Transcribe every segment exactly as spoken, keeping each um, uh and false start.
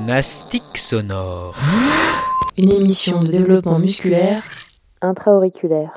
Gymnastique sonore. Une émission de développement musculaire intra-auriculaire.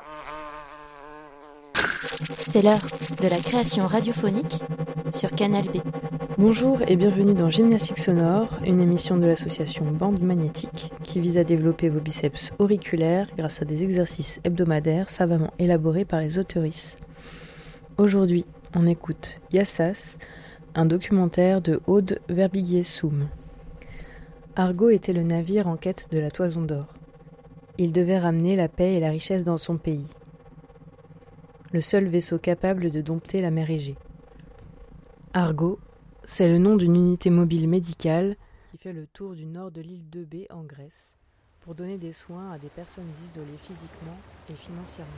C'est l'heure de la création radiophonique sur Canal B. Bonjour et bienvenue dans Gymnastique sonore, une émission de l'association Bande Magnétique qui vise à développer vos biceps auriculaires grâce à des exercices hebdomadaires savamment élaborés par les auteuristes. Aujourd'hui, on écoute Yassas, un documentaire de Aude Verbiguier-Soum. Argo était le navire en quête de la toison d'or. Il devait ramener la paix et la richesse dans son pays. Le seul vaisseau capable de dompter la mer Égée. Argo, c'est le nom d'une unité mobile médicale qui fait le tour du nord de l'île d'Eubée en Grèce pour donner des soins à des personnes isolées physiquement et financièrement.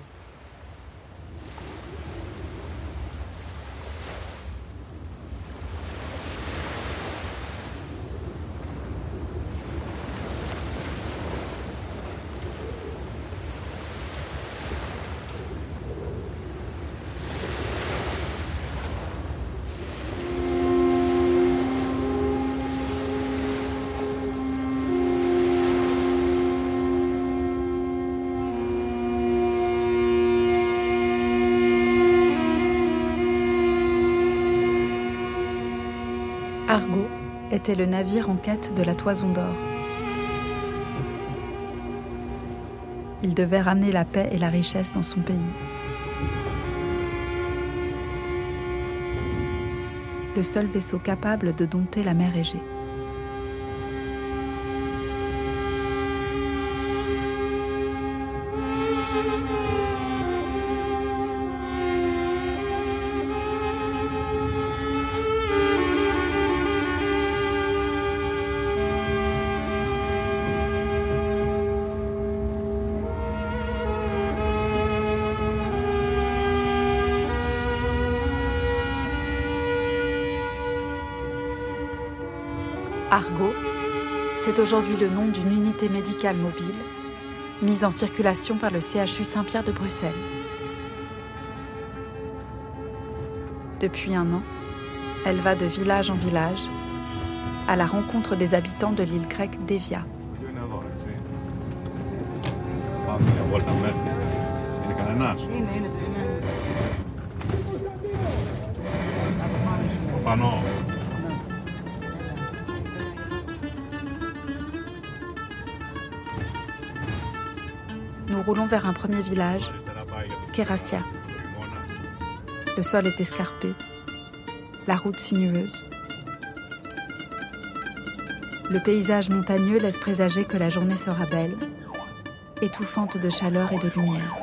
Argo était le navire en quête de la toison d'or. Il devait ramener la paix et la richesse dans son pays. Le seul vaisseau capable de dompter la mer Égée. Argo, c'est aujourd'hui le nom d'une unité médicale mobile mise en circulation par le C H U Saint-Pierre de Bruxelles. Depuis un an, elle va de village en village à la rencontre des habitants de l'île grecque d'Evia. Nous roulons vers un premier village, Kerasia. Le sol est escarpé, la route sinueuse. Le paysage montagneux laisse présager que la journée sera belle, étouffante de chaleur et de lumière.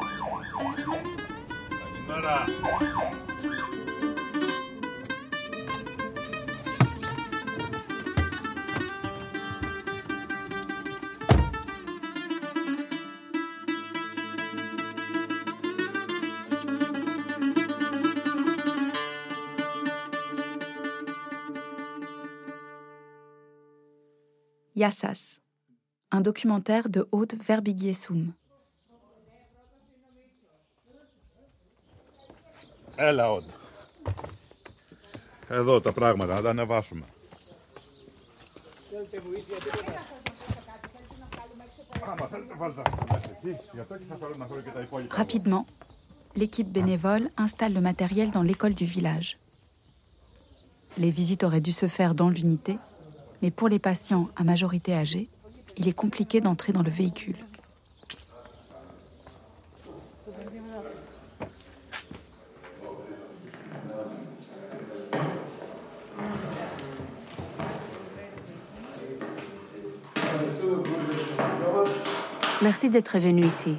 Yassas, un documentaire de Aude Verbiguier-Soum. Έλα, Aude. Εδώ τα πράγματα, να τα ανεβάσουμε. Rapidement, l'équipe bénévole installe le matériel dans l'école du village. Les visites auraient dû se faire dans l'unité, mais pour les patients à majorité âgée, il est compliqué d'entrer dans le véhicule. Merci d'être venu ici.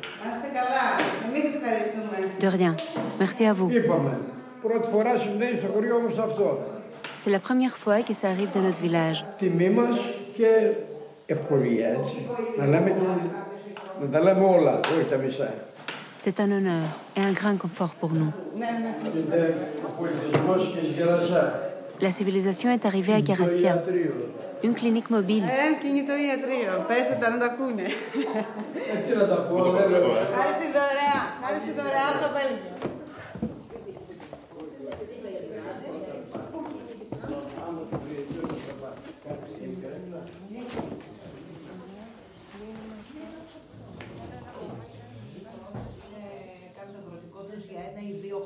De rien. Merci à vous. C'est la première fois que ça arrive dans notre village. C'est un honneur et un grand confort pour nous. La civilisation est arrivée à Kerasia, une clinique mobile.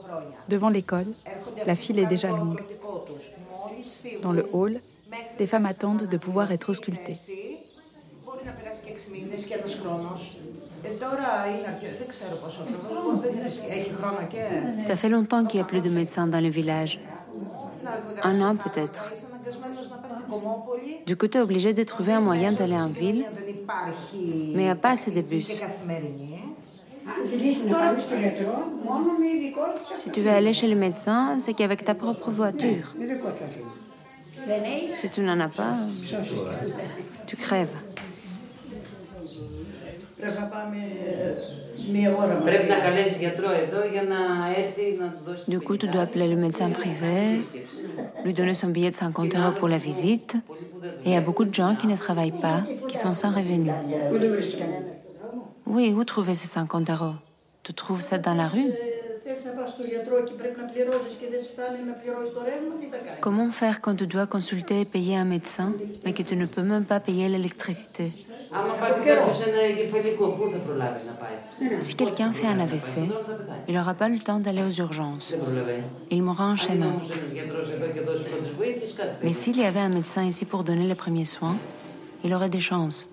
Devant l'école, la file est déjà longue. Dans le hall, des femmes attendent de pouvoir être auscultées. Ça fait longtemps qu'il n'y a plus de médecins dans le village. Un an peut-être. Du coup, tu es obligé de trouver un moyen d'aller en ville, mais il n'y a pas assez de bus. Si tu veux aller chez le médecin, c'est qu'avec ta propre voiture. Si tu n'en as pas, tu crèves. Du coup, tu dois appeler le médecin privé, lui donner son billet de cinquante euros pour la visite. Et il y a beaucoup de gens qui ne travaillent pas, qui sont sans revenus. Oui, où trouver ces cinquante euros? Tu trouves ça dans la rue? Comment faire quand tu dois consulter et payer un médecin, mais que tu ne peux même pas payer l'électricité? Si quelqu'un fait un A V C, il n'aura pas le temps d'aller aux urgences. Il mourra en chemin. Mais s'il y avait un médecin ici pour donner les premiers soins, il aurait des chances.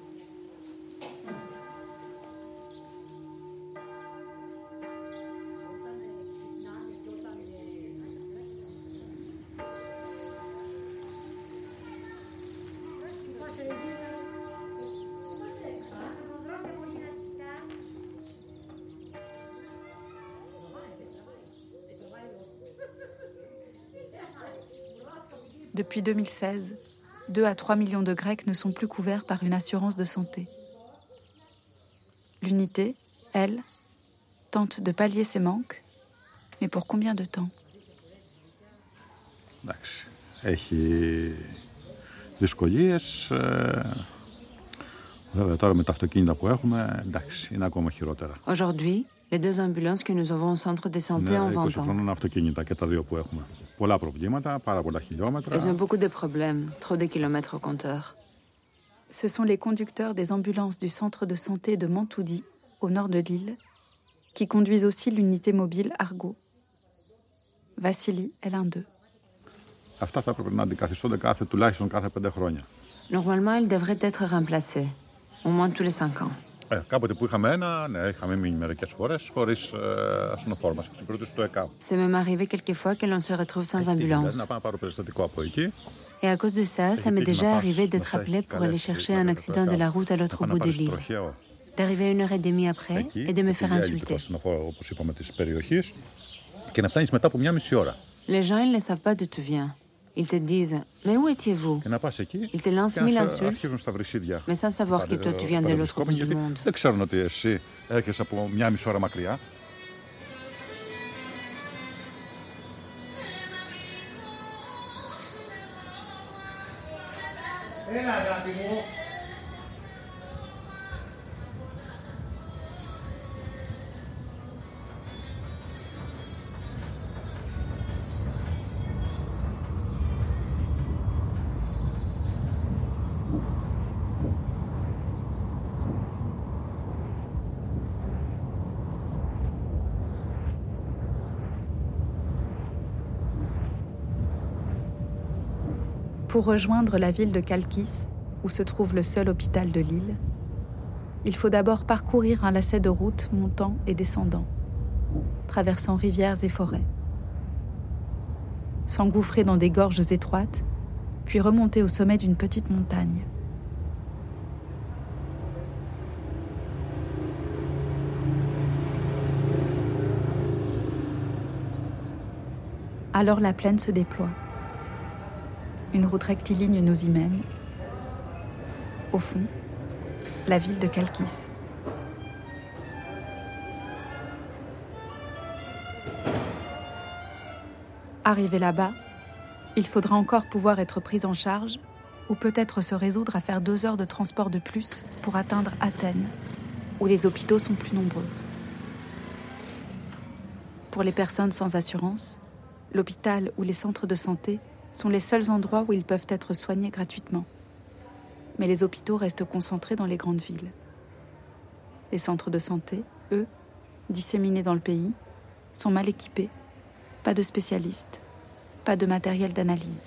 Depuis deux mille seize, deux à trois millions de Grecs ne sont plus couverts par une assurance de santé. L'unité, elle, tente de pallier ces manques, mais pour combien de temps? Εντάξει, έχει δυσκολίες. Βέβαια τώρα με τα αυτοκίνητα που έχουμε, εντάξει, είναι ακόμα χειρότερα. Aujourd'hui, les deux ambulances que nous avons au centre de santé ont vingt ans. είκοσι αυτοκίνητα και τα δύο που έχουμε. Πολλά προβλήματα, πάρα πολλά χιλιόμετρα. Elles ont beaucoup de problèmes, trop de kilomètres au compteur. Ce sont les conducteurs des ambulances du centre de santé de Mantoudi, au nord de l'île, qui conduisent aussi l'unité mobile Argo. Vassili est l'un d'eux. Αυτά θα έπρεπε να αντικαθιστώνται κάθε, τουλάχιστον κάθε πέντε χρόνια. Normalement, ils devraient être remplacés, au moins tous les cinq ans. Ε, κάποτε που είχαμε ένα, ναι, είχαμε μείνει μερικές φορές χωρίς ε, ασθενοφόρο μας, εξυπηρετούσε το ΕΚΑΒ. C'est même arrivé quelquefois que l'on se retrouve sans ambulance. Να πάμε να πάρω περιστατικό από εκεί. Et à cause de ça, ça m'est déjà arrivé d'être appelé pour aller chercher un accident de la route à l'autre bout de l'île. D'arriver une heure et demie après et de me faire insulter. Όπως είπαμε της περιοχής και να φτάνεις μετά από μια μισή ώρα. Les gens, ils ne savent pas d'où tu viens. Ils te disent, mais où étiez-vous? Ils te lancent mille insultes, mais sans savoir que toi, tu viens de l'autre bout du monde. Δεν ξέρουν ότι εσύ έρχεσαι από μια μισή ώρα μακριά. Έλα, αγάπη μου. Pour rejoindre la ville de Kalkis, où se trouve le seul hôpital de l'île, il faut d'abord parcourir un lacet de routes montant et descendant, traversant rivières et forêts, s'engouffrer dans des gorges étroites, puis remonter au sommet d'une petite montagne. Alors la plaine se déploie. Une route rectiligne nous y mène. Au fond, la ville de Kalkis. Arrivé là-bas, il faudra encore pouvoir être pris en charge ou peut-être se résoudre à faire deux heures de transport de plus pour atteindre Athènes, où les hôpitaux sont plus nombreux. Pour les personnes sans assurance, l'hôpital ou les centres de santé sont les seuls endroits où ils peuvent être soignés gratuitement. Mais les hôpitaux restent concentrés dans les grandes villes. Les centres de santé, eux, disséminés dans le pays, sont mal équipés Pas de spécialiste, pas de matériel d'analyse.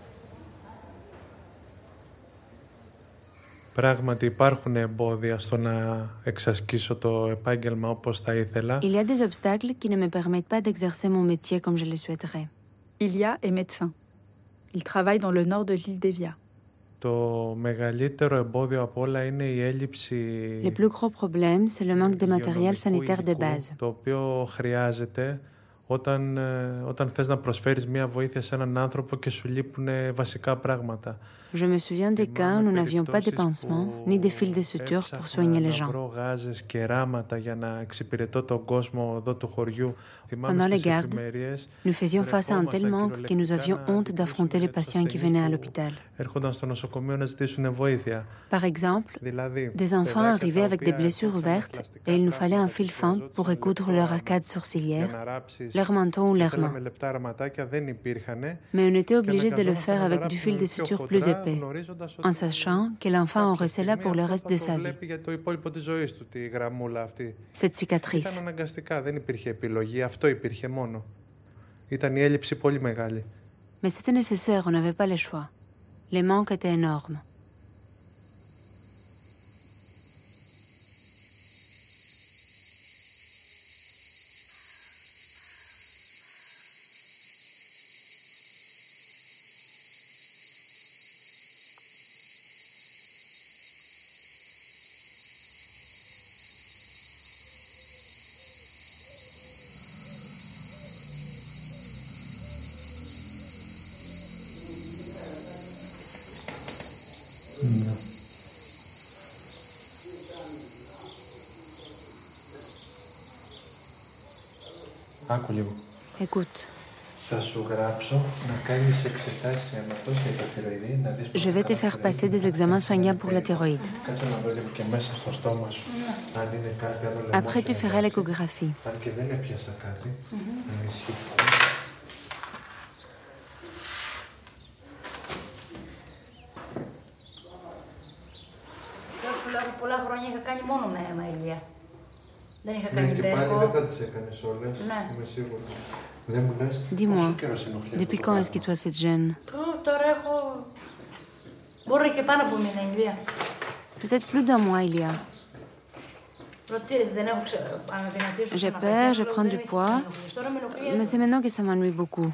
Πράγματι υπάρχουν εμπόδια στο να εξασκήσω το επάγγελμα όπως θα ήθελα. Il y a des obstacles qui ne me permettent pas d'exercer mon métier comme je le souhaiterais. Ilia est médecin. Il travaille dans le nord de l'île d'Evia. Το μεγαλύτερο εμπόδιο από όλα είναι η έλλειψη Le plus gros problème, c'est le manque de matériel sanitaire de base. Το οποίο χρειάζεται όταν, όταν θες να προσφέρεις μια βοήθεια σε έναν άνθρωπο και σου λείπουν βασικά πράγματα. Je me souviens des cas où nous n'avions pas de pansements ni de fils de suture pour soigner les gens. Pendant les gardes, nous faisions face à un tel manque que nous avions honte d'affronter les patients qui venaient à l'hôpital. Par exemple, des enfants arrivaient avec des blessures ouvertes et il nous fallait un fil fin pour recoudre leur arcade sourcilière, leur menton ou leurs mains. Mais on était obligé de le faire avec du fil de suture plus épais, en sachant que l'enfant aurait cela pour le reste de sa vie. Cette cicatrice. Mais c'était nécessaire, on n'avait pas le choix. Les manques étaient énormes. Ναι. Άκου λίγο. Écoute. Θα σου γράψω να κάνεις εξετάσεις αίματος για το θηροειδή, να δεις... Je vais te faire passer des examens sanguins pour la thyroïde. Κάτσε να δω λίγο και μέσα στο στόμα σου. Αν είναι κάτι άλλο λαιμό. Après, tu feras l'échographie. Αν και δεν έπιασα κάτι, να ισχύει. Πολλά χρόνια είχα κάνει μόνο με αίμα, Ηλία. Δεν είχα κάνει μπέρκο. Ναι, και πάλι δεν θα τις έκανες όλες, ναι. Είμαι σίγουρος. Δεν μου λες, πόσο καιρός ενοχλεί αυτό. Depuis quand est-ce que toi ça te gêne? Τώρα έχω... Μπορεί και πάνω από μήνα, Ηλία. Peut-être plus d'un mois, Ilia. Δεν έχω αναδυνατήσει. J'ai peur, je prends du poids, mais c'est maintenant que ça m'ennuie beaucoup.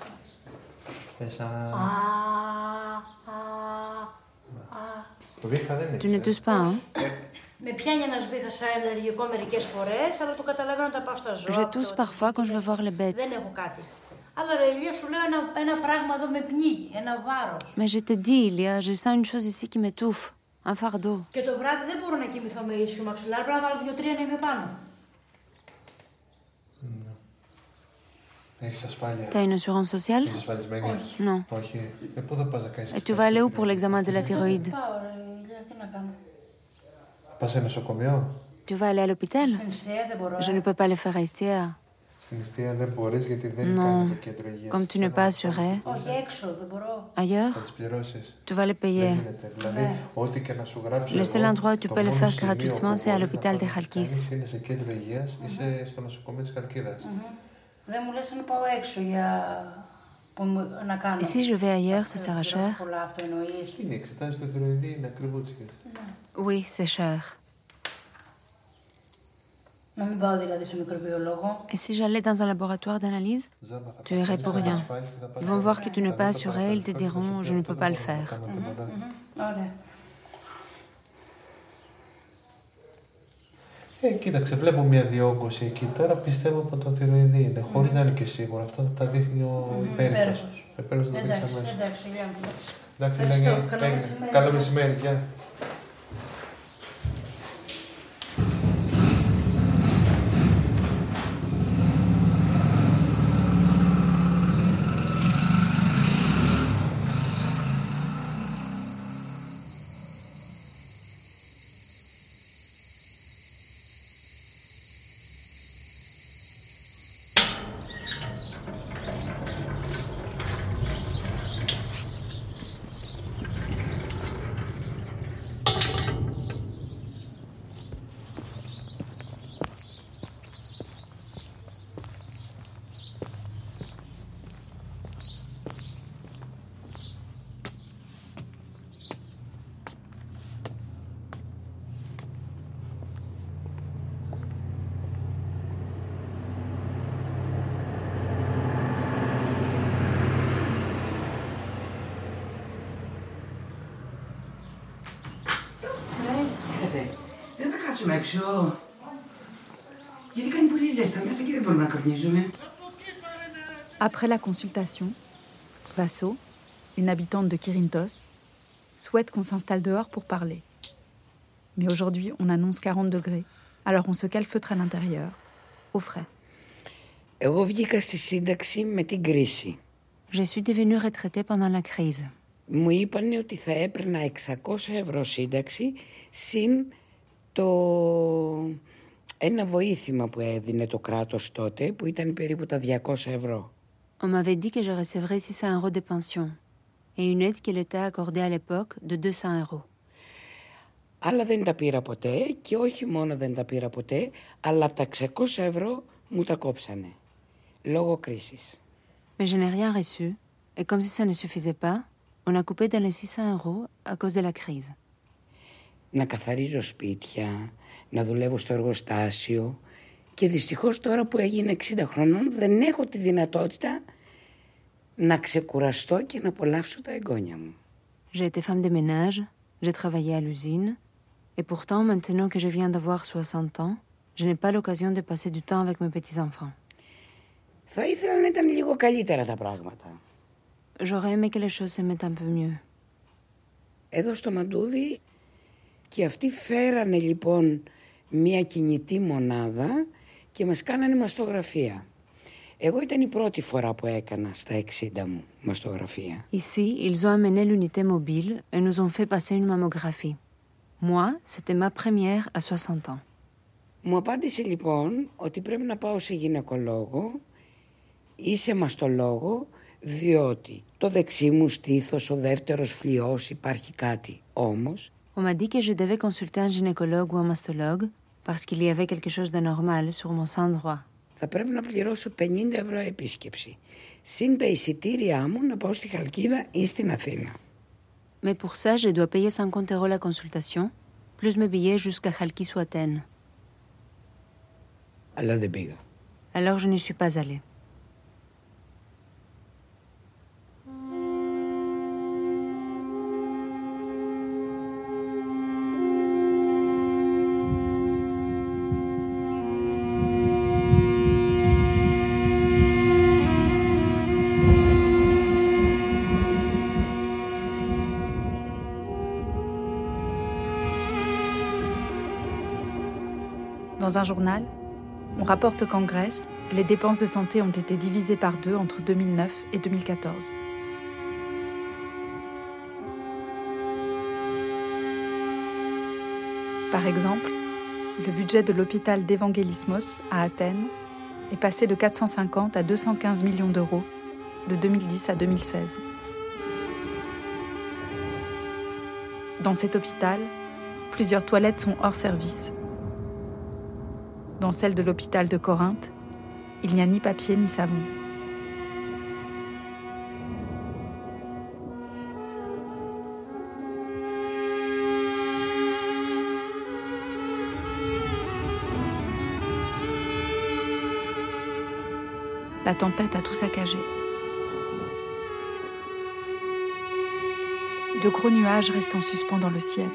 Tu ne tousses pas, hein? Με πιάνει ένας βήχας αλλεργικό μερικές φορές, αλλά το καταλαβαίνω όταν πάω στα ζώα. Je tousse parfois quand je veux voir les bêtes. Δεν έχω κάτι. Αλλά ρε Ηλία, σου λέω ένα, ένα πράγμα εδώ με πνίγει, ένα βάρος. Mais je te dis, Ilia, je sens une chose ici qui m'étouffe. Un fardeau. Και το βράδυ δεν μπορώ να κοιμηθώ με ίσιο μαξιλάρι, πρέπει να βάλω δύο-τρία να είμαι πάνω. Έχεις ασφάλεια? T'as une assurance sociale? Είσαι ασφαλισμένη? Όχι. Non. Όχι. Ε, πού θα πας να κάνεις? Et tu vas aller où pour l'examen de la thyroïde? Πάω ρε Ηλία, τι να κάνω. Πας σε νοσοκομείο? Tu vas aller à l'hôpital? Στην Ιστία δεν μπορώ. Je ne peux pas le faire à Istia. Στην Ιστία δεν μπορείς γιατί δεν κάνει το κέντρο υγείας. Comme tu n'es pas assuré. Όχι, έξω δεν μπορώ. Ailleurs? Θα τις πληρώσεις. Tu vas les payer. Δηλαδή, ό,τι και να σου γράψω Le seul εγώ, endroit où tu peux le faire gratuitement, c'est à l'hôpital de Khalkis. Είναι σε κέντρο υγείας, είσαι στο νοσοκομείο της Χαλκίδας. Δεν μου λες να πάω έξω για... να κάνω. Et si je vais ailleurs, ça sera cher? Είναι οι εξετάσεις του θηροειδή, είναι ακριβούτσικες. Oui, c'est cher. Να μην πάω δηλαδή σε μικροβιολόγο. Et si j'allais dans un laboratoire d'analyse? Tu irais pour rien. Ils vont voir que tu n'es pas assuré, ils te diront je ne peux pas le faire. Ωραία. Ε, κοίταξε, βλέπω μια διόγκωση εκεί. Τώρα πιστεύω από το θηροειδή είναι, mm. χωρίς να είναι και σίγουρο. Αυτό θα τα δείχνει ο mm. υπέροχος. Ο υπέροχος θα τα δείξει αμέσως. Εντάξει, Ηλία μου. Εντάξει, εντάξει, καλό μεσημέρι. Γεια. κάτσουμε έξω. Γιατί κάνει πολύ ζέστα μέσα και δεν μπορούμε να καπνίζουμε. Après la consultation, Vasso, une habitante de Kirintos, souhaite qu'on s'installe dehors pour parler. Mais aujourd'hui, on annonce quarante degrés, alors on se calfeutre à l'intérieur, au frais. Εγώ βγήκα στη σύνταξη με την κρίση. Je suis devenue retraitée pendant la crise. Μου είπαν ότι θα έπαιρνα εξακόσια ευρώ σύνταξη συν το ένα βοήθημα που έδινε το κράτος τότε, που ήταν περίπου τα διακόσια ευρώ. On m'avait dit que je recevrais six cents euros de pension et une aide qui était accordée à l'époque de deux cents euros. Αλλά δεν τα πήρα ποτέ και όχι μόνο δεν τα πήρα ποτέ, αλλά από τα εξακόσια ευρώ μου τα κόψανε, λόγω κρίσης. Mais je n'ai rien reçu et comme si ça ne suffisait pas, on a coupé dans les six cents euros à cause de la crise. Να καθαρίζω σπίτια, να δουλεύω στο εργοστάσιο και δυστυχώς τώρα που έγινε εξήντα χρονών δεν έχω τη δυνατότητα να ξεκουραστώ και να απολαύσω τα εγγόνια μου. J'ai été femme de ménage, j'ai travaillé à l'usine et pourtant maintenant que je viens d'avoir soixante ans, je n'ai pas l'occasion de passer du temps avec mes petits-enfants. Θα ήθελα να ήταν λίγο καλύτερα τα πράγματα. J'aurais aimé que les choses se mettent un peu mieux. Εδώ στο Μαντούδι και αυτοί φέρανε λοιπόν μια κινητή μονάδα και μας κάνανε μαστογραφία. Εγώ ήταν η πρώτη φορά που έκανα στα εξήντα μου μαστογραφία. Ici, ils ont amené l'unité mobile et nous ont fait passer une mammographie. Moi, c'était ma première à soixante ans. Μου απάντησε λοιπόν ότι πρέπει να πάω σε γυναικολόγο ή σε μαστολόγο, διότι το δεξί μου στήθος, ο δεύτερος φλοιός, υπάρχει κάτι. Όμως... On m'a dit que je devais consulter un gynécologue ou un mastologue parce qu'il y avait quelque chose de normal sur mon sein droit. Θα πρέπει να πληρώσω πενήντα ευρώ επίσκεψη. Συν τα εισιτήριά μου να πάω στη Χαλκίδα ή στην Αθήνα. Mais pour ça, je dois payer cinquante euros la consultation, plus mes billets jusqu'à Chalkis ou Athènes. Αλλά δεν πήγα. Alors je n'y suis pas allée. Dans un journal, on rapporte qu'en Grèce, les dépenses de santé ont été divisées par deux entre deux mille neuf et deux mille quatorze. Par exemple, le budget de l'hôpital d'Evangelismos à Athènes est passé de quatre cent cinquante à deux cent quinze millions d'euros de deux mille dix à deux mille seize. Dans cet hôpital, plusieurs toilettes sont hors service. Dans celle de l'hôpital de Corinthe, il n'y a ni papier ni savon. La tempête a tout saccagé. De gros nuages restent en suspens dans le ciel.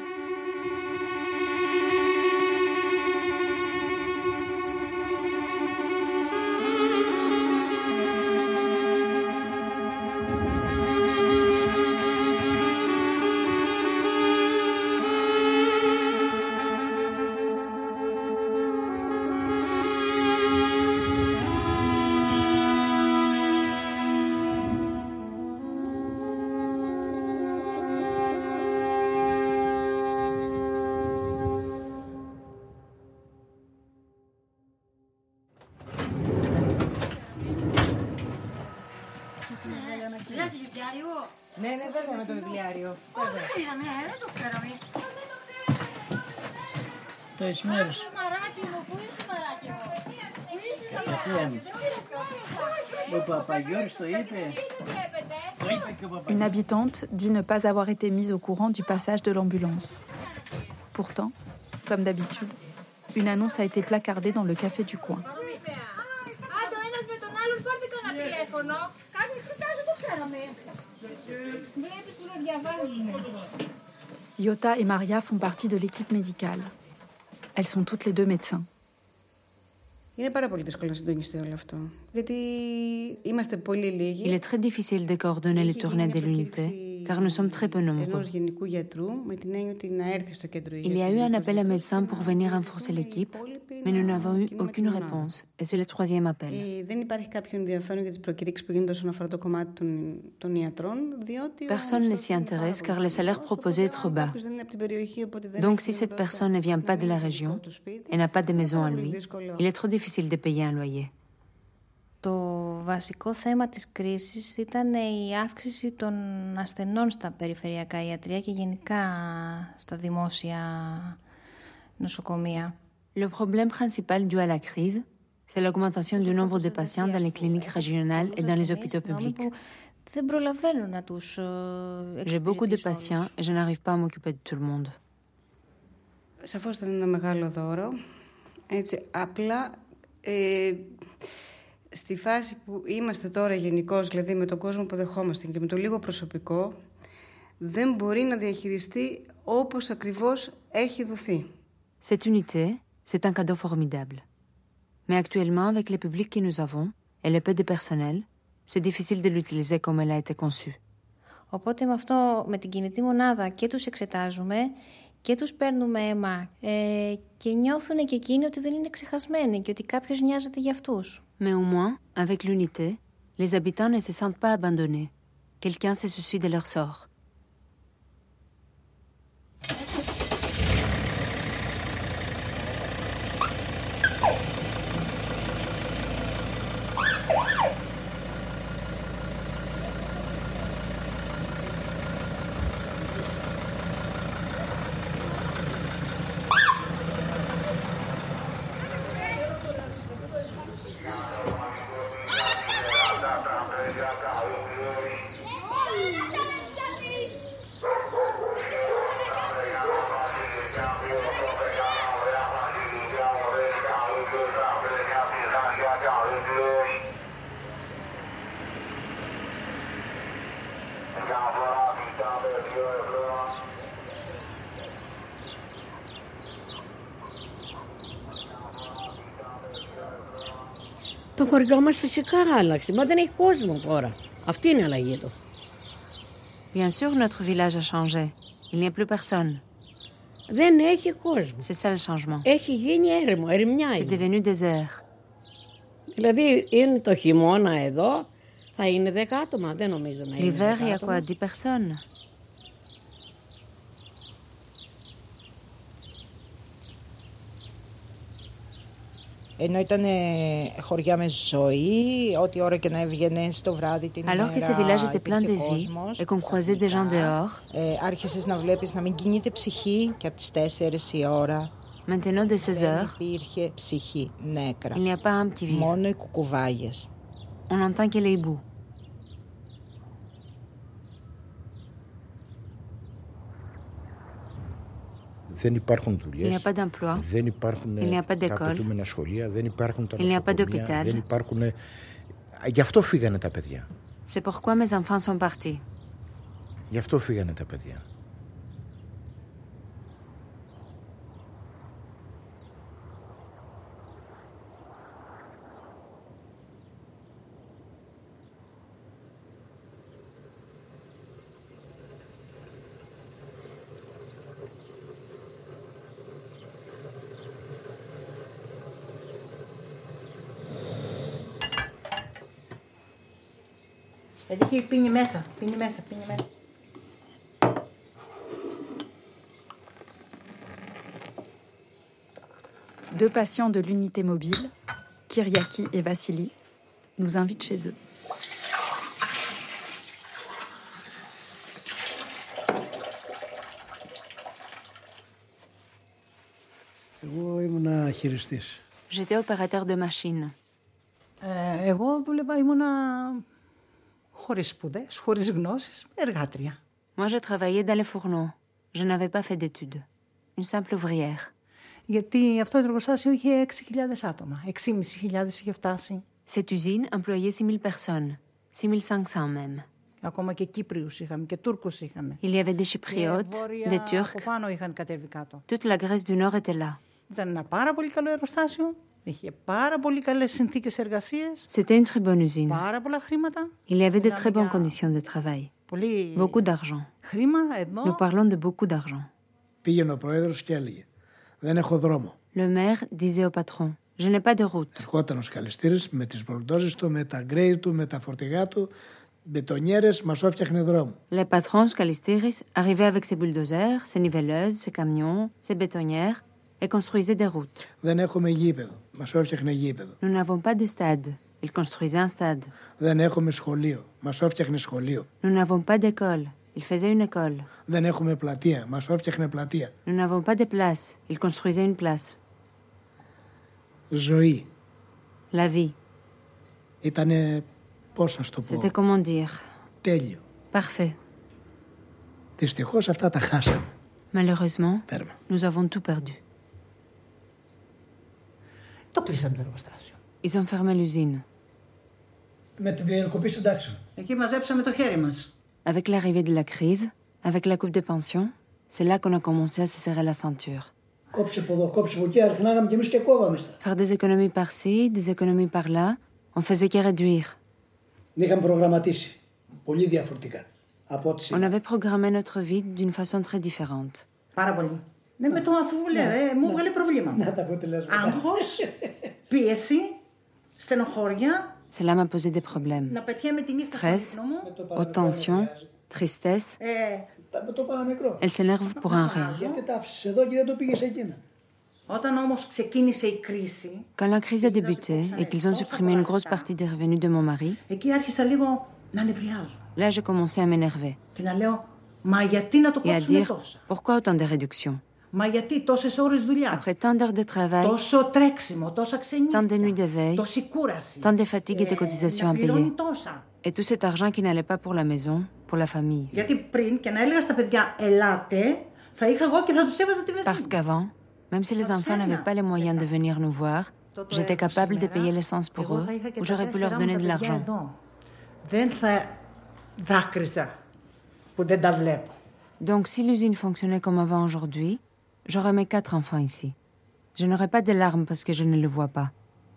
Ναι, ναι, βέβαια με το βιβλιάριο. Όχι, δεν είδαμε, δεν το ξέραμε. Το Ισμέρος. Μαράκι μου, πού είσαι μαράκι μου? Ο Παπαγιώρης το είπε. Une habitante dit ne pas avoir été mise au courant du passage de l'ambulance. Pourtant, comme d'habitude, une annonce a été placardée dans le café du coin. Iota et Maria font partie de l'équipe médicale. Elles sont toutes les deux médecins. Είναι πάρα πολύ δύσκολο να συντονιστεί όλο αυτό. Γιατί είμαστε πολύ λίγοι. Il est très difficile de coordonner les tournées de l'unité, car nous sommes très peu nombreux. Il y a eu un appel à médecins pour venir renforcer l'équipe, mais nous n'avons eu aucune réponse. Et c'est le troisième appel. Personne ne s'y intéresse car le salaire proposé est trop bas. Donc si cette personne ne vient pas de la région et n'a pas de maison à lui, il est trop difficile de payer un loyer. Το βασικό θέμα της κρίσης ήταν η αύξηση των ασθενών στα περιφερειακά ιατρεία και γενικά στα δημόσια νοσοκομεία. Le problème principal dû à la crise, c'est l'augmentation du nombre de patients dans les cliniques régionales et dans les hôpitaux publics. Δεν προλαβαίνω να τους J'ai beaucoup de patients et je n'arrive pas à m'occuper de tout le monde. Σαφώς ήταν ένα μεγάλο δώρο. Έτσι, απλά... Ε, στη φάση που είμαστε τώρα γενικώς, δηλαδή με τον κόσμο που δεχόμαστε και με το λίγο προσωπικό, δεν μπορεί να διαχειριστεί όπως ακριβώς έχει δοθεί. Cette unité, c'est un cadeau formidable. Mais actuellement, avec le public que nous avons et le peu de personnel, c'est difficile de l'utiliser comme elle a été conçue. Οπότε με αυτό, με την κινητή μονάδα και τους εξετάζουμε και τους παίρνουμε αίμα ε, και νιώθουν και εκείνοι ότι δεν είναι ξεχασμένοι και ότι κάποιος νοιάζεται για αυτούς. Mais au moins, avec l'unité, les habitants ne se sentent pas abandonnés. Quelqu'un se soucie de leur sort. Το χωριό μας φυσικά άλλαξε, μα δεν έχει κόσμο τώρα. Αυτή είναι η αλλαγή του. Bien sûr, notre village a changé. Il n'y a plus personne. Δεν έχει κόσμο. C'est ça le changement. Έχει γίνει έρημο, ερημιά είναι. C'est devenu désert. Δηλαδή είναι το χειμώνα εδώ, θα είναι δέκα άτομα, δεν νομίζω να είναι L'hiver, δέκα il y a quoi, dix personnes? Ενώ ήταν χωριά με ζωή, ό,τι ώρα και να έβγαινε στο βράδυ την ημέρα. Alors que ce village était plein de vie et qu'on croisait des gens dehors. Ε, άρχισες να βλέπεις να μην κινείται ψυχή και από τις τέσσερις η ώρα. Maintenant de seize heures, δεν υπήρχε ψυχή, νέκρα. Il n'y a pas un qui vive. Μόνο οι κουκουβάγες. On entend que les hiboux. Δεν υπάρχουν δουλειές, δεν υπάρχουν τα απαιτούμενα σχολεία, δεν υπάρχουν τα νοσοκομεία, δεν υπάρχουν... Γι' αυτό φύγανε τα παιδιά. C'est pourquoi mes enfants sont partis. Γι' αυτό φύγανε τα παιδιά. Εκεί πίνει μέσα, πίνει μέσα, πίνει μέσα. Deux patients de l'unité mobile, Kyriaki et Vassili, nous invitent chez eux. Εγώ ήμουνα χειριστής. J'étais opérateur de machine. Ε, εγώ δούλευα, ήμουνα χωρίς σπουδές, χωρίς γνώσεις, εργάτρια. Moi, j'ai travaillé dans les fourneaux. Je n'avais pas fait d'études. Une simple ouvrière. Γιατί αυτό το εργοστάσιο είχε έξι χιλιάδες άτομα. έξι χιλιάδες πεντακόσιες είχε φτάσει. Cette usine employait six mille personnes. six mille cinq cents même. Ακόμα και Κύπριους είχαμε και Τούρκους είχαμε. Il y avait des Chypriotes, des Turcs. Από πάνω είχαν κατέβει κάτω. Toute la Grèce du Nord était là. Ήταν ένα πάρα πολύ καλό εργοστάσιο. Είχε πάρα πολύ καλές συνθήκες εργασίας. C'était une très bonne usine. Πάρα πολλά χρήματα. Il y avait de très bonnes conditions de travail. Πολύ Beaucoup d'argent. χρήμα εδώ. Nous parlons de beaucoup d'argent. Πήγαινε ο πρόεδρος και έλεγε, δεν έχω δρόμο. Le maire disait au patron, je n'ai pas de route. Ερχόταν ο σκαλιστήρης με τις μπολντόζες του, με τα γκρέι του, με τα φορτηγά του, μπετονιέρες, μας όφτιαχνε δρόμο. Le patron Skalistiris arrivait avec ses bulldozers, ses nivelleuses, ses camions, ses bétonnières et construisait des routes. Δεν έχουμε γήπεδο. Μας όφτιαχνε γήπεδο. Nous n'avons pas de stade. Il construisait un stade. Δεν έχουμε σχολείο. Μας όφτιαχνε σχολείο. Nous n'avons pas d'école. Il faisait une école. Δεν έχουμε πλατεία. Μας όφτιαχνε πλατεία. Nous n'avons pas de place. Il construisait une place. Ζωή. La vie. Ήτανε, πώς να στο πω. C'était comment dire. Τέλειο. Parfait. Δυστυχώς αυτά τα χάσαμε. Malheureusement, Τέρμα. nous avons tout perdu. Το κλείσαμε το εργοστάσιο. Ils ont fermé l'usine. Με την περικοπή συντάξεων. Εκεί μαζέψαμε το χέρι μας. Avec l'arrivée de la crise, avec la coupe de pension, c'est là qu'on a commencé à se serrer la ceinture. Κόψε από εδώ, κόψε από εκεί, αρχινάγαμε κι εμείς και κόβαμε. Faire des économies par-ci, des économies par-là, on faisait que réduire. Είχαμε προγραμματίσει πολύ διαφορετικά από ό,τι On avait programmé notre vie d'une façon très différente. Πάρα πολύ. Ναι, με το αφιβολία, ε, μου έβγαλε προβλήμα. Να τα αποτελέσματα. Άγχος, πίεση, στενοχώρια. Cela m'a posé des problèmes. Να πετιέμαι τη νύχτα Stress, στο ύπνο μου. haute tension, tristesse. Ε, το παραμικρό. Elle s'énerve pour un rien. Γιατί τα άφησες εδώ και δεν το πήγες εκείνα. Όταν όμως ξεκίνησε η κρίση, Quand la crise a débuté et qu'ils ont supprimé une grosse partie des revenus de mon mari, εκεί άρχισα λίγο να νευριάζω. là j'ai commencé à m'énerver Και να λέω, μα γιατί να το et à κόψουμε dire τόσα. pourquoi autant de réductions? Μα γιατί τόσες ώρες δουλειά. Après tant d'heures de travail, τόσο τρέξιμο, τόσα ξενύχια. tant de nuits d'éveil, τόση κούραση. tant de fatigues et de cotisations à payer. Τόσα. Et tout cet argent qui n'allait pas pour la maison, pour la famille. Γιατί πριν και να έλεγα στα παιδιά, ελάτε, θα είχα εγώ και θα τους έβαζα τη βενζίνη. Parce qu'avant, même si les enfants n'avaient pas les moyens de venir nous voir, j'étais capable de payer l'essence pour eux ou j'aurais pu leur donner de l'argent. Δεν θα δάκρυζα που δεν τα βλέπω. Donc si l'usine fonctionnait comme avant aujourd'hui, j'aurais mes quatre enfants ici. Je n'aurais pas de larmes parce que je ne le vois pas.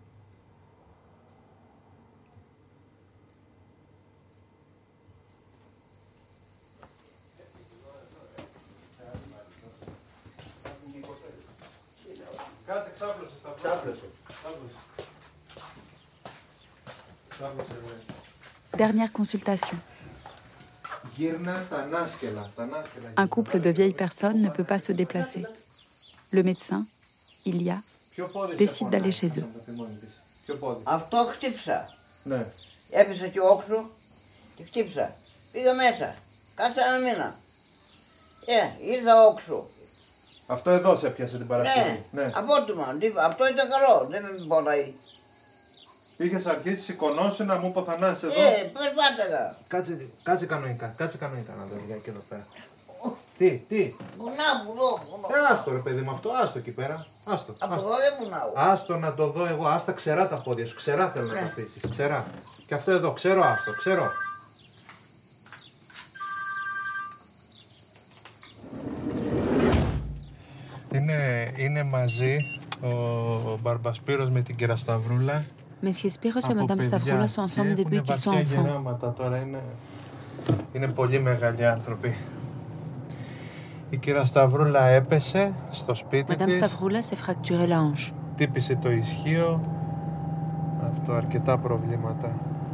Κάτσε, ξάπλωσε, ξάπλωσε. Dernière consultation. Un couple de vieilles personnes ne peut pas se déplacer. Le médecin, Ilia, décide d'aller chez eux. Αυτό χτύπησα. Ναι. Έπεσα και όξω και χτύπησα. Πήγα μέσα. Κάτσε ένα μήνα. Ε, ήρθα όξω. Αυτό εδώ σε έπιασε την Παρασκευή. Ναι, ναι. Απότομα. Αυτό ήταν καλό. Δεν μποράει. Είχες αρχίσει σηκωνώσαι να μου ποθανάσεις εδώ. Ε, περπάταγα. Κάτσε, κάτσε κανονικά, κάτσε κανονικά να δω και εδώ πέρα. Τι, τι. Κουνάω, κουνάω, κουνάω. Ε, άστο ρε παιδί μου αυτό, άστο εκεί πέρα. Άστο. Από εδώ δεν κουνάω. Άστο να το δω εγώ, άστα ξερά τα πόδια σου, ξερά θέλω να τα αφήσεις, ξερά. Και αυτό εδώ, ξέρω άστο, ξέρω. Είναι, είναι μαζί ο, ο Μπαρμπασπύρος με την Κυρασταυρούλα. Monsieur Spiros et Madame Stavroula sont ensemble depuis qu'ils sont enfants. Γεράματα τώρα, είναι, είναι πολύ μεγάλοι άνθρωποι. Η Κυρασταυρούλα έπεσε στο σπίτι Madame της. Stavroula s'est fracturé la hanche. Τύπησε το ισχύο. Αυτό, αρκετά προβλήματα.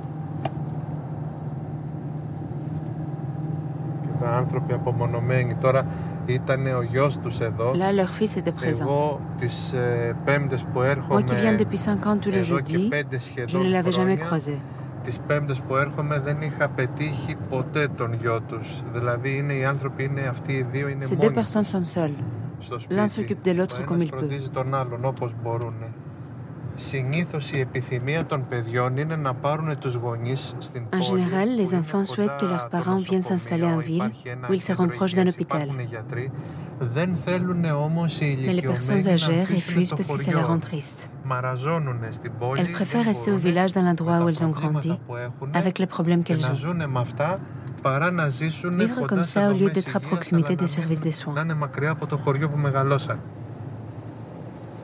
Και τα άνθρωποι απομονωμένοι τώρα. Ήταν ο γιος τους εδώ. Là, leur fils était présent. Εγώ τις ε, πέμπτες που έρχομαι. Moi qui viens depuis cinq ans tous les jeudis, je ne l'avais jamais croisé. Τις πέμπτες που έρχομαι δεν είχα πετύχει ποτέ τον γιο τους. Δηλαδή είναι οι άνθρωποι, είναι αυτοί οι δύο, είναι Ces μόνοι. deux personnes sont seules. L'un s'occupe de l'autre comme il peut. Φροντίζει τον άλλον όπως μπορούν. Συνήθως η επιθυμία των παιδιών είναι να πάρουν τους γονείς στην πόλη. En général, les enfants souhaitent que leurs parents viennent s'installer en ville où ils seront proches d'un hôpital. Δεν θέλουν όμως οι ηλικιωμένοι να αφήσουν το χωριό. Μαραζώνουν στην πόλη. Elles préfèrent rester au village dans l'endroit où elles ont grandi, avec les problèmes qu'elles ont. ζουν με αυτά παρά να ζήσουν Vivre comme ça au lieu d'être à proximité des services des soins. Να είναι μακριά από το χωριό που μεγαλώσαν.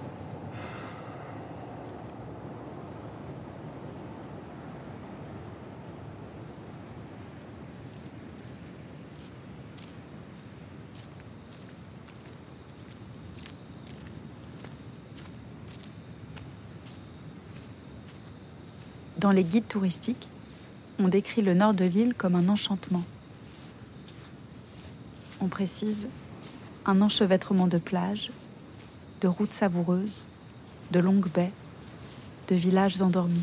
Dans les guides touristiques, on décrit le nord de l'île comme un enchantement. On précise un enchevêtrement de plages, de routes savoureuses, de longues baies, de villages endormis.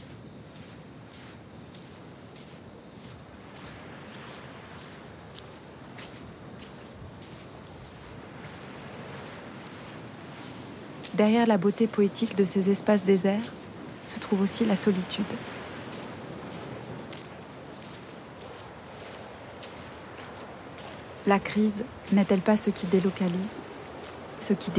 Derrière la beauté poétique de ces espaces déserts se trouve aussi la solitude. La crise n'est-elle pas ce qui délocalise, ce qui délie ?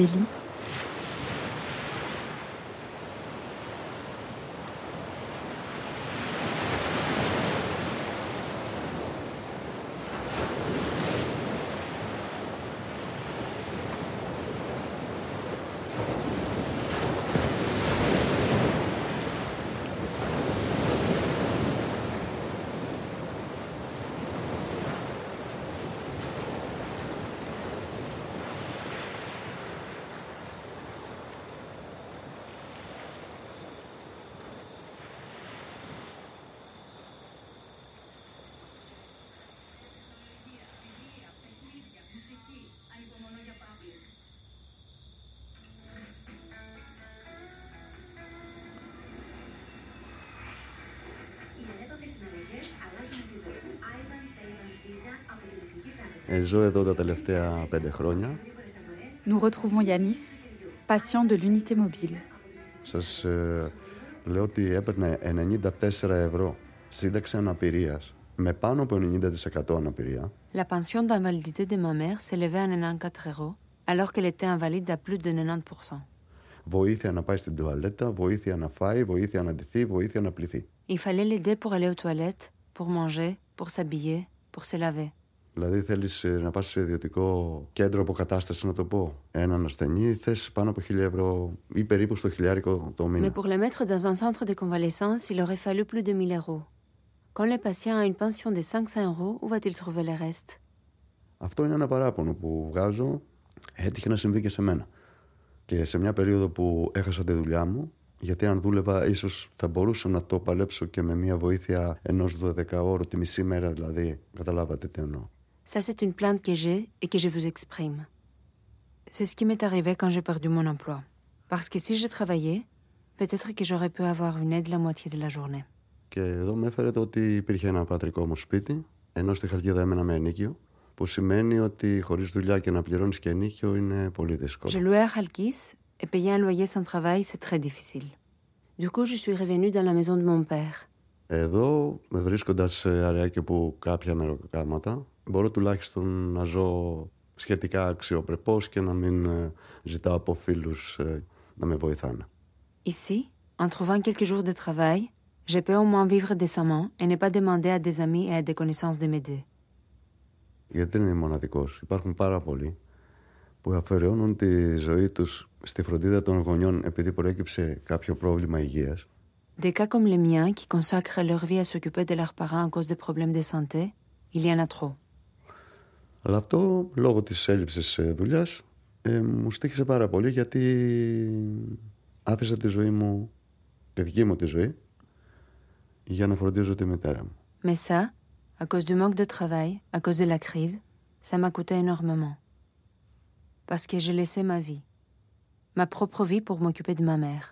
Ζω εδώ τα τελευταία πέντε χρόνια. Nous retrouvons Yanis, patient de l'unité mobile. Σας ε, λέω ότι έπαιρνε ενενήντα τέσσερα ευρώ σύνταξη αναπηρίας με πάνω από ενενήντα τοις εκατό αναπηρία. La pension d'invalidité de ma mère s'élevait à quatre-vingt-quatorze euros, alors qu'elle était invalide à plus de quatre-vingt-dix pour cent. Βοήθεια να πάει στην τουαλέτα, βοήθεια να φάει, βοήθεια να ντυθεί, βοήθεια να πλυθεί. Il fallait l'aider pour aller aux toilettes, pour manger, pour s'habiller, pour se laver. Δηλαδή θέλεις να πας σε ιδιωτικό κέντρο αποκατάστασης, να το πω, έναν ασθενή, θες πάνω από χίλια ευρώ ή περίπου στο χιλιάρικο το μήνα. Mais pour le mettre dans un centre de convalescence, il aurait fallu plus de mille euros. Quand le patient a une pension de cinq cents euros, où va-t-il trouver le reste? Αυτό είναι ένα παράπονο που βγάζω. Έτυχε να συμβεί και σε μένα. Και σε μια περίοδο που έχασα τη δουλειά μου, γιατί αν δούλευα ίσως θα μπορούσα να το παλέψω και με μια βοήθεια ενός δωδεκαώρου τη μισή μέρα δηλαδή. Καταλάβατε τι εννοώ. Ça, c'est une plainte que j'ai et que je vous exprime. C'est ce qui m'est arrivé quand j'ai perdu mon emploi. Parce que si j'ai travaillé, peut-être que j'aurais pu avoir une aide la moitié de la journée. Και εδώ με έφερε το ότι υπήρχε ένα πατρικό μου σπίτι, ενώ στη Χαλκίδα έμενα με ενοίκιο, που σημαίνει ότι χωρίς δουλειά και να πληρώνεις και ενοίκιο είναι πολύ δύσκολο. Je louais à Khalkis et payer un loyer sans travail, c'est très difficile. Du coup, je suis revenue dans la maison de mon père. Εδώ, με βρίσκοντας σε αραιάκια που κάποια μεροκάματα, μπορώ τουλάχιστον να ζω σχετικά αξιοπρεπώς και να μην ζητάω από φίλους να με βοηθάνε. Ici, en trouvant quelques jours de travail, je peux au moins vivre décemment et ne pas demander à des amis et à des connaissances de m'aider. Γιατί δεν είναι μοναδικός. Υπάρχουν πάρα πολλοί που αφαιρεώνουν τη ζωή τους στη φροντίδα των γονιών επειδή προέκυψε κάποιο πρόβλημα υγείας. Des cas comme les miens qui consacrent leur vie à s'occuper de leurs parents à cause de problèmes de santé, il y en a trop. Αλλά αυτό, λόγω της έλλειψης δουλειάς, ε, μου στοίχησε πάρα πολύ γιατί άφησα τη ζωή μου, τη δική μου τη ζωή, για να φροντίζω τη μητέρα μου. Mais ça, à cause du manque de travail, à cause de la crise, ça m'a coûté énormément. Parce que j'ai laissé ma vie, ma propre vie pour m'occuper de ma mère.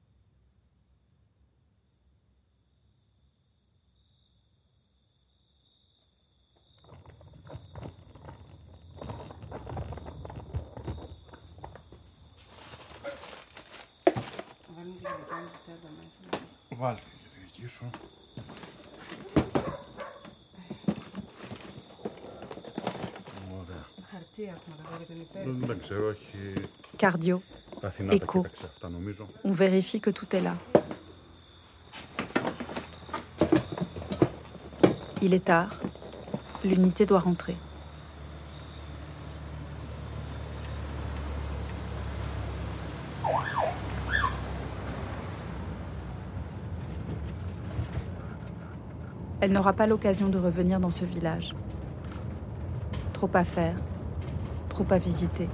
Βάλτε και τη δική σου. Ωραία. Χαρτί έχουμε εδώ για την υπέρ. Δεν ξέρω, έχει... Cardio, écho. On vérifie que tout est là. Il est tard. L'unité doit rentrer. Elle n'aura pas l'occasion de revenir dans ce village. Trop à faire, trop à visiter.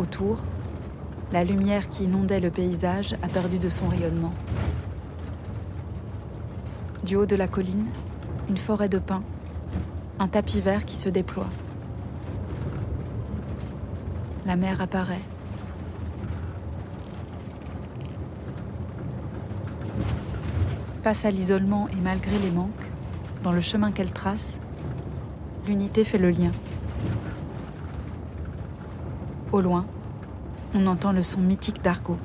autour, la lumière qui inondait le paysage a perdu de son rayonnement. Du haut de la colline, une forêt de pins, un tapis vert qui se déploie. La mer apparaît. Face à l'isolement et malgré les manques, dans le chemin qu'elle trace, l'unité fait le lien. Au loin, on entend le son mythique d'Argo.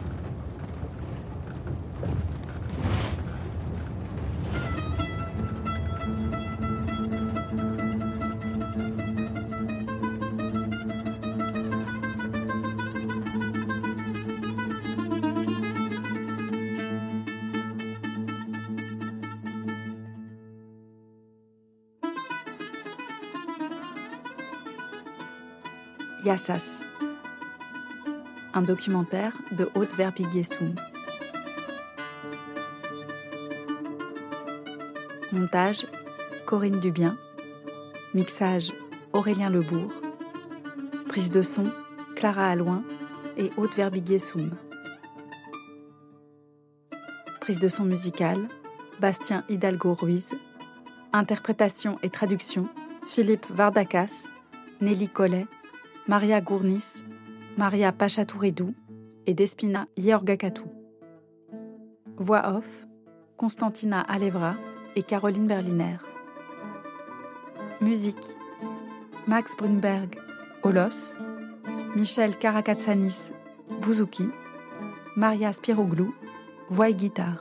Yassas, un documentaire de Aude Verbigay-Soum. Montage, Corinne Dubien. Mixage, Aurélien Lebourg. Prise de son, Clara Allouin et Aude Verbigay-Soum. Prise de son musicale, Bastien Hidalgo-Ruiz. Interprétation et traduction, Philippe Vardakas, Nelly Collet, Maria Gournis, Maria Pachatouridoux et Despina Yeorgakatou. Voix off, Constantina Alevra et Caroline Berliner. Musique, Max Brunberg, Olos, Michel Karakatsanis, Bouzouki, Maria Spiroglou, voix et guitare.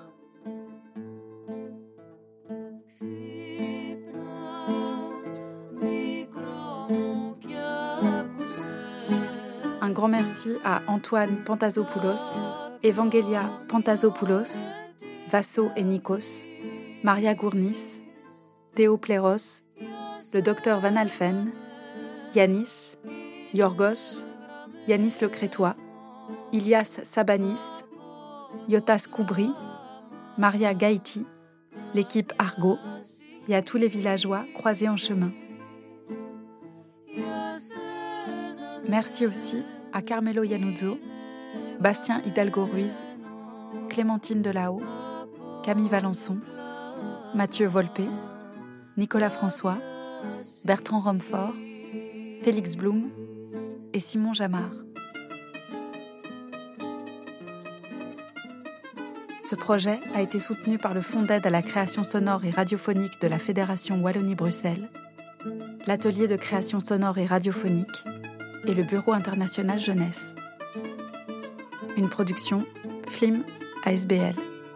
Un grand merci à Antoine Pantazopoulos, Evangelia Pantazopoulos, Vasso et Nikos, Maria Gournis, Théo Pléros, le docteur Van Alphen, Yanis, Yorgos, Yanis le Crétois, Ilias Sabanis, Yotas Koubri, Maria Gaïti, l'équipe Argo et à tous les villageois croisés en chemin. Merci aussi à Carmelo Iannuzzo, Bastien Hidalgo-Ruiz, Clémentine Delahaut, Camille Valençon, Mathieu Volpe, Nicolas François, Bertrand Romfort, Félix Blum et Simon Jamard. Ce projet a été soutenu par le Fonds d'aide à la création sonore et radiophonique de la Fédération Wallonie-Bruxelles, l'Atelier de création sonore et radiophonique et le Bureau international jeunesse. Une production F L I M A S B L.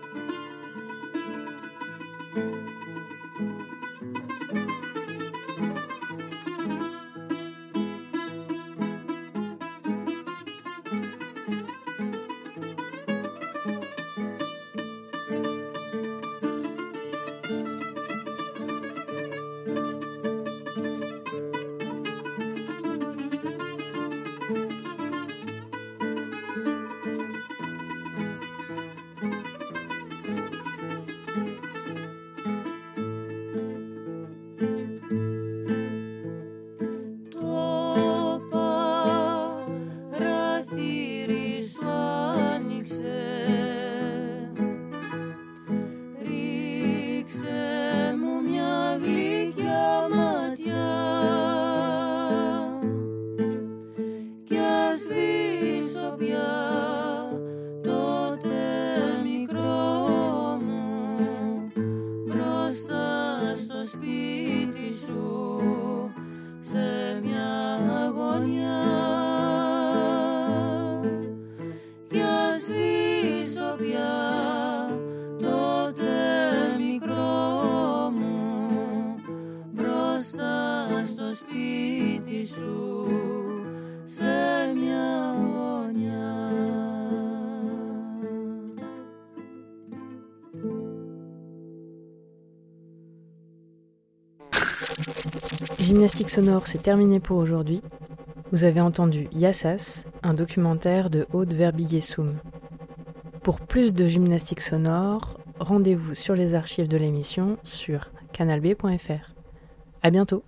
Gymnastique sonore, c'est terminé pour aujourd'hui. Vous avez entendu Yassas, un documentaire de Aude Verbigay-Soum. Pour plus de gymnastique sonore, rendez-vous sur les archives de l'émission sur canal b point f r. À bientôt.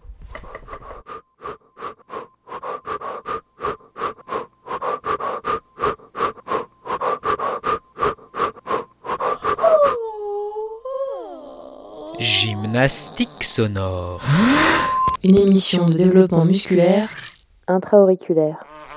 Gymnastique sonore. Une émission de développement musculaire intra-auriculaire.